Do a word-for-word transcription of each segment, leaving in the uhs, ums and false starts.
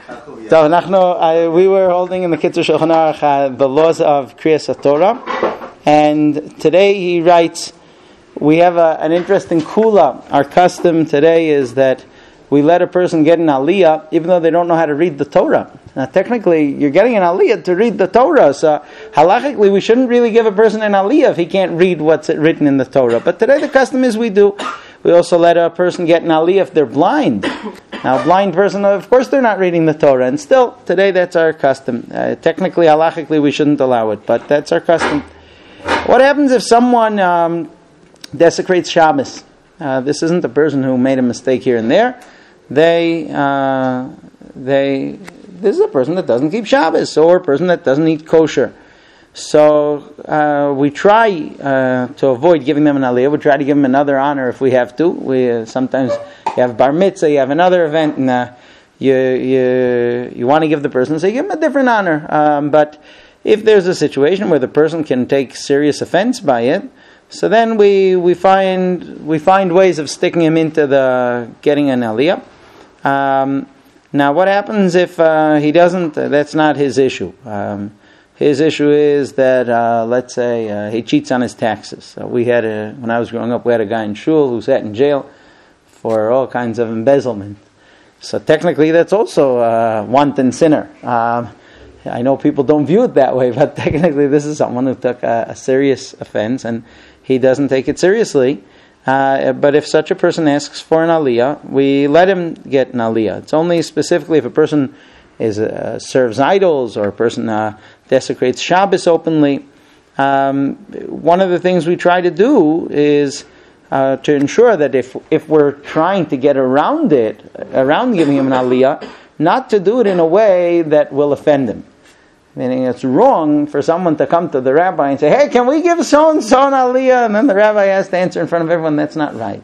So, nachno, I, we were holding in the Kitzur Shulchan Aruch uh, the laws of Kriyas HaTorah, and today he writes, we have a, an interesting kula. Our custom today is that we let a person get an aliyah even though they don't know how to read the Torah. Now, technically, you're getting an aliyah to read the Torah, so halachically we shouldn't really give a person an aliyah if he can't read what's written in the Torah. But today the custom is we do. We also let a person get an aliyah if they're blind. Now, a blind person, of course, they're not reading the Torah, and still, today that's our custom. Uh, technically, halachically, we shouldn't allow it, but that's our custom. What happens if someone um, desecrates Shabbos? Uh, this isn't a person who made a mistake here and there. They, uh, they, this is a person that doesn't keep Shabbos, or a person that doesn't eat kosher. So uh, we try uh, to avoid giving them an aliyah. We try to give them another honor if we have to. We uh, sometimes you have bar mitzvah, you have another event, and uh, you you you want to give the person, so you give them a different honor. Um, but if there's a situation where the person can take serious offense by it, so then we we find we find ways of sticking him into the getting an aliyah. Um, now, what happens if uh, he doesn't? Uh, that's not his issue. Um, His issue is that, uh, let's say, uh, he cheats on his taxes. So we had a, when I was growing up, we had a guy in shul who sat in jail for all kinds of embezzlement. So technically, that's also a wanton sinner. Um, I know people don't view it that way, but technically, this is someone who took a, a serious offense, and he doesn't take it seriously. Uh, but if such a person asks for an aliyah, we let him get an aliyah. It's only specifically if a person is uh, serves idols, or a person uh, desecrates Shabbos openly. Um, one of the things we try to do is uh, to ensure that if if we're trying to get around it, around giving him an aliyah, not to do it in a way that will offend him. Meaning it's wrong for someone to come to the rabbi and say, hey, can we give so-and-so an aliyah? And then the rabbi has to answer in front of everyone. That's not right.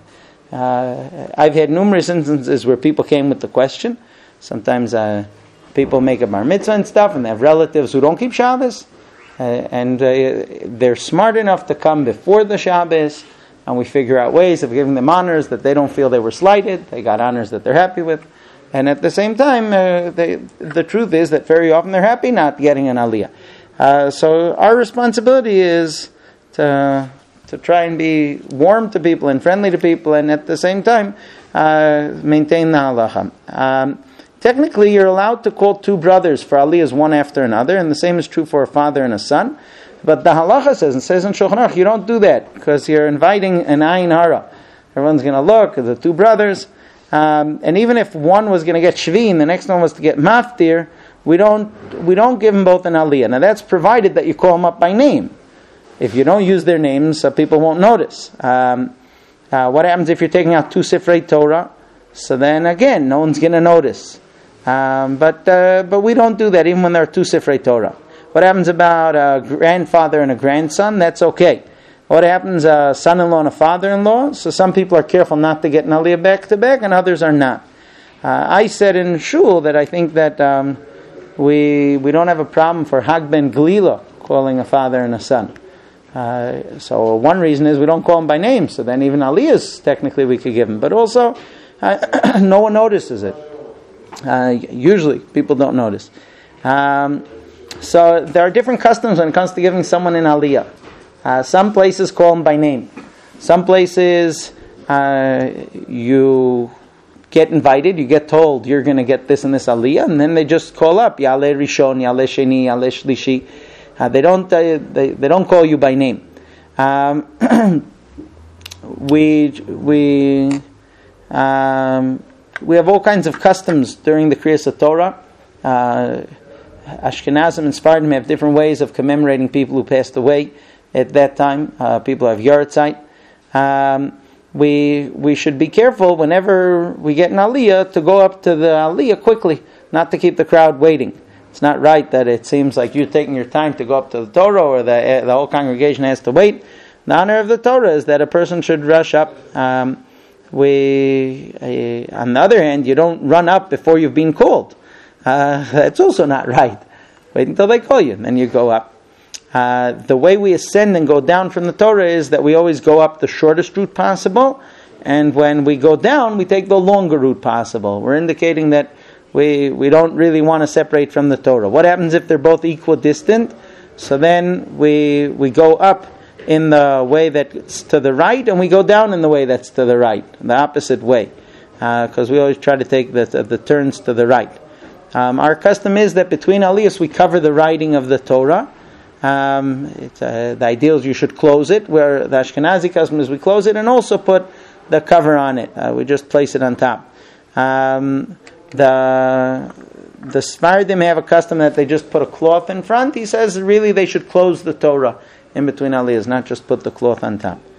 Uh, I've had numerous instances where people came with the question. Sometimes uh, people make a bar mitzvah and stuff, and they have relatives who don't keep Shabbos, uh, and uh, they're smart enough to come before the Shabbos, and we figure out ways of giving them honors that they don't feel they were slighted. They got honors that they're happy with, and at the same time, uh, they, the truth is that very often they're happy not getting an aliyah. Uh, so our responsibility is to to try and be warm to people and friendly to people, and at the same time uh, maintain the halacha. Um, Technically, you're allowed to call two brothers for aliyahs one after another, and the same is true for a father and a son. But the halacha says, and says in Shulchan Aruch, you don't do that, because you're inviting an ayin hara. Everyone's going to look at the two brothers, um, and even if one was going to get shvi, the next one was to get maftir, we don't we don't give them both an aliyah. Now that's provided that you call them up by name. If you don't use their names, uh, people won't notice. Um, uh, what happens if you're taking out two sifrei Torah? So then again, no one's going to notice. Um, but uh, but we don't do that even when there are two Sifrei Torah. What happens about a grandfather and a grandson? That's okay. What happens a son-in-law and a father-in-law? So some people are careful not to get an aliyah back to back, and others are not. Uh, I said in shul that I think that um, we we don't have a problem for Hag ben Glila calling a father and a son. Uh, so one reason is we don't call them by name. So then even aliyahs technically we could give them, but also uh, no one notices it. Uh, usually, people don't notice. Um, so there are different customs when it comes to giving someone an aliyah. Uh, some places call them by name. Some places uh, you get invited, you get told you're going to get this and this aliyah, and then they just call up Yaleh Rishon, Yaleh Sheni, Yaleh Shlishi. Uh, they don't uh, they they don't call you by name. Um, we we. Um, We have all kinds of customs during the Kriyas HaTorah. Uh, Ashkenazim and Sephardim have different ways of commemorating people who passed away at that time. Uh, people have Yartzeit. Um, we we should be careful whenever we get an aliyah to go up to the aliyah quickly, not to keep the crowd waiting. It's not right that it seems like you're taking your time to go up to the Torah, or the the whole congregation has to wait. The honor of the Torah is that a person should rush up. Um, We, uh, on the other hand, you don't run up before you've been called. Uh, that's also not right. Wait until they call you, and then you go up. Uh, the way we ascend and go down from the Torah is that we always go up the shortest route possible, and when we go down, we take the longer route possible. We're indicating that we we don't really want to separate from the Torah. What happens if they're both equidistant? So then we we go up in the way that's to the right, and we go down in the way that's to the right, the opposite way, because uh, we always try to take the the turns to the right. Um, our custom is that between aliyahs we cover the writing of the Torah. Um, it's, uh, the ideal is you should close it, where the Ashkenazi custom is we close it and also put the cover on it. Uh, we just place it on top. Um, the the Sfardim have a custom that they just put a cloth in front. He says really they should close the Torah in between aliyahs, not just put the cloth on top.